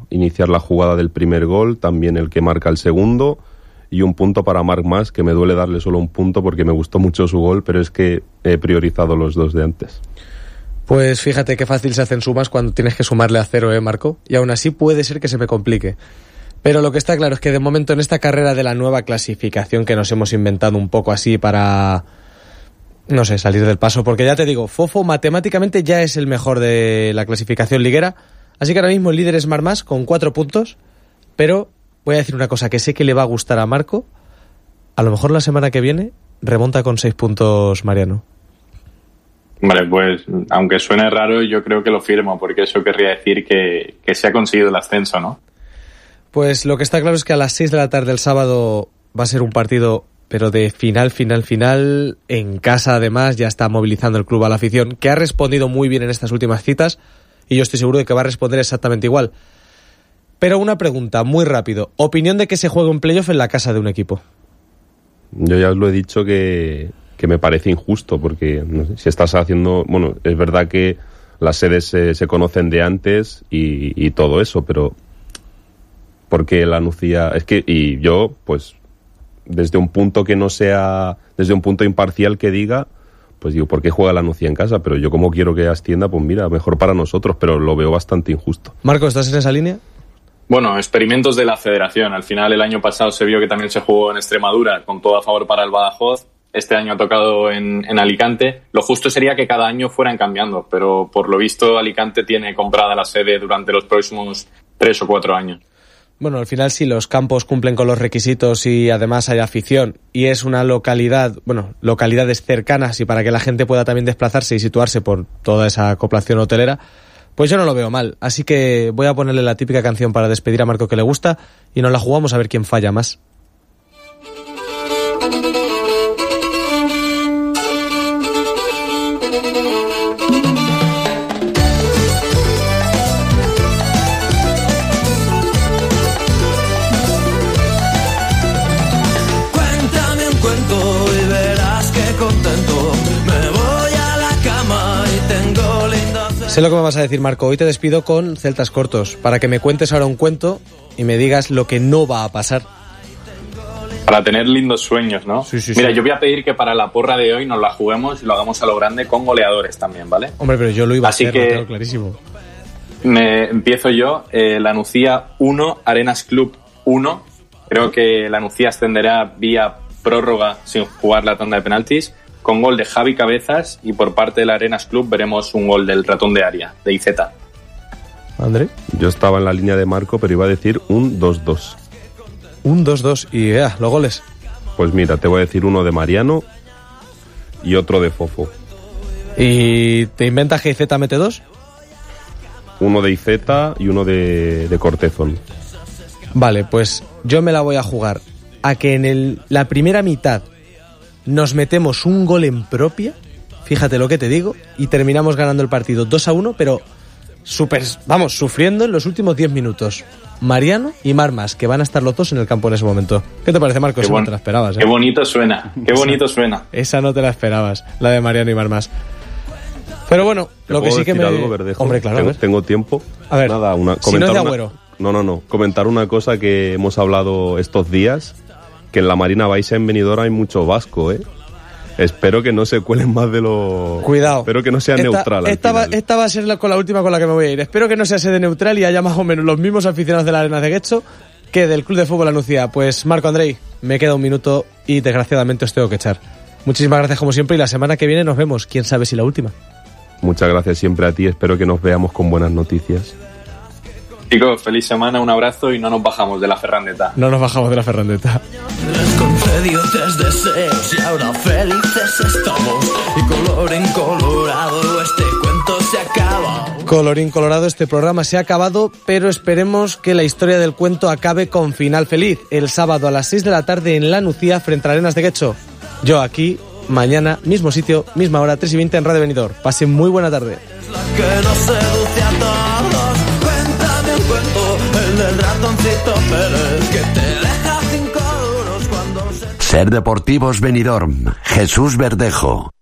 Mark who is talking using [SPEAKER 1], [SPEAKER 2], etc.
[SPEAKER 1] iniciar la jugada del primer gol, también el que marca el segundo, y un punto para Marc Mas, que me duele darle solo un punto porque me gustó mucho su gol, pero es que he priorizado los dos de antes.
[SPEAKER 2] Pues fíjate qué fácil se hacen sumas cuando tienes que sumarle a 0, Marco, y aún así puede ser que se me complique. Pero lo que está claro es que de momento en esta carrera de la nueva clasificación que nos hemos inventado un poco así para, no sé, salir del paso, porque ya te digo, Fofo matemáticamente ya es el mejor de la clasificación liguera, así que ahora mismo el líder es Marc Mas con 4 puntos, pero voy a decir una cosa que sé que le va a gustar a Marco, a lo mejor la semana que viene remonta con 6 puntos Mariano.
[SPEAKER 3] Vale, pues aunque suene raro, yo creo que lo firmo, porque eso querría decir que se ha conseguido el ascenso, ¿no?
[SPEAKER 2] Pues lo que está claro es que a las 6 de la tarde el sábado va a ser un partido, pero de final, en casa además, ya está movilizando el club a la afición, que ha respondido muy bien en estas últimas citas, y yo estoy seguro de que va a responder exactamente igual. Pero una pregunta, muy rápido, opinión de que se juegue un playoff en la casa de un equipo.
[SPEAKER 1] Yo ya os lo he dicho que me parece injusto, porque no sé, si estás haciendo, bueno, es verdad que las sedes se conocen de antes y todo eso, pero porque la Nucía, es que, y yo, pues, desde un punto que no sea, desde un punto imparcial que diga, pues digo, ¿por qué juega la Nucía en casa? Pero yo como quiero que ascienda, pues mira, mejor para nosotros, pero lo veo bastante injusto.
[SPEAKER 2] Marco, ¿estás en esa línea?
[SPEAKER 3] Bueno, experimentos de la federación. Al final el año pasado se vio que también se jugó en Extremadura, con todo a favor para el Badajoz. Este año ha tocado en Alicante. Lo justo sería que cada año fueran cambiando, pero por lo visto Alicante tiene comprada la sede durante los próximos 3 o 4 años.
[SPEAKER 2] Bueno, al final si los campos cumplen con los requisitos y además hay afición y es una localidad, bueno, localidades cercanas y para que la gente pueda también desplazarse y situarse por toda esa acoplación hotelera, pues yo no lo veo mal. Así que voy a ponerle la típica canción para despedir a Marco que le gusta y nos la jugamos a ver quién falla más. Sé lo que me vas a decir, Marco. Hoy te despido con celtas cortos, para que me cuentes ahora un cuento y me digas lo que no va a pasar.
[SPEAKER 3] Para tener lindos sueños, ¿no?
[SPEAKER 2] Sí.
[SPEAKER 3] Mira, yo voy a pedir que para la porra de hoy nos la juguemos y lo hagamos a lo grande con goleadores también, ¿vale?
[SPEAKER 2] Hombre, pero yo lo iba
[SPEAKER 3] Así
[SPEAKER 2] a hacer,
[SPEAKER 3] que
[SPEAKER 2] lo tengo clarísimo.
[SPEAKER 3] Empiezo yo. La Nucía 1, Arenas Club 1. Creo que la Nucía ascenderá vía prórroga sin jugar la tanda de penaltis, con gol de Javi Cabezas, y por parte del Arenas Club veremos un gol del ratón de área, de IZ.
[SPEAKER 2] ¿André?
[SPEAKER 1] Yo estaba en la línea de Marco, pero iba a decir un 2-2.
[SPEAKER 2] Un 2-2. Y los goles.
[SPEAKER 1] Pues mira, te voy a decir uno de Mariano y otro de Fofo.
[SPEAKER 2] ¿Y te inventas que IZ mete 2?
[SPEAKER 1] Uno de IZ y uno de Cortezón.
[SPEAKER 2] Vale, pues yo me la voy a jugar a que en la primera mitad nos metemos un gol en propia, fíjate lo que te digo, y terminamos ganando el partido 2-1, pero sufriendo en los últimos 10 minutos. Mariano y Marc Mas, que van a estar los dos en el campo en ese momento. ¿Qué te parece, Marco? Esa no te la esperabas, ¿eh?
[SPEAKER 3] Qué bonito suena, qué bonito suena.
[SPEAKER 2] Esa no te la esperabas, la de Mariano y Marc Mas. Pero bueno, lo que sí que me...
[SPEAKER 1] algo, Verdejo?
[SPEAKER 2] Hombre, claro,
[SPEAKER 1] tengo tiempo.
[SPEAKER 2] A ver,
[SPEAKER 1] nada,
[SPEAKER 2] si no es de Agüero.
[SPEAKER 1] No. Comentar una cosa que hemos hablado estos días, que en la Marina Baixa en Benidorm hay mucho vasco, ¿eh? Espero que no se cuelen más de lo...
[SPEAKER 2] Cuidado.
[SPEAKER 1] Espero que no sea neutral.
[SPEAKER 2] Esta va a ser con la última con la que me voy a ir. Espero que no sea sede neutral y haya más o menos los mismos aficionados de la Arenas de Guecho que del Club de Fútbol La Nucía. Pues Marco, Andrei, me queda un minuto y desgraciadamente os tengo que echar. Muchísimas gracias como siempre y la semana que viene nos vemos. Quién sabe si la última.
[SPEAKER 1] Muchas gracias siempre a ti. Espero que nos veamos con buenas noticias.
[SPEAKER 3] Chicos, feliz semana, un abrazo y no nos bajamos de la Ferrandeta.
[SPEAKER 2] No nos bajamos de la Ferrandeta.
[SPEAKER 4] Les concedió 3 deseos y ahora felices estamos. Y colorín colorado, este cuento se acaba.
[SPEAKER 2] Colorín colorado, este programa se ha acabado, pero esperemos que la historia del cuento acabe con final feliz. El sábado a las 6 de la tarde en La Nucía, frente a Arenas de Guecho. Yo aquí, mañana, mismo sitio, misma hora, 3:20 en Radio Benidorm. Pasen muy buena tarde.
[SPEAKER 4] Es la que nos seduce a todos. Cuéntame un cuento, el del ratoncito Pérez, que te deja 5 euros cuando se...
[SPEAKER 5] Ser Deportivos Benidorm, Jesús Verdejo.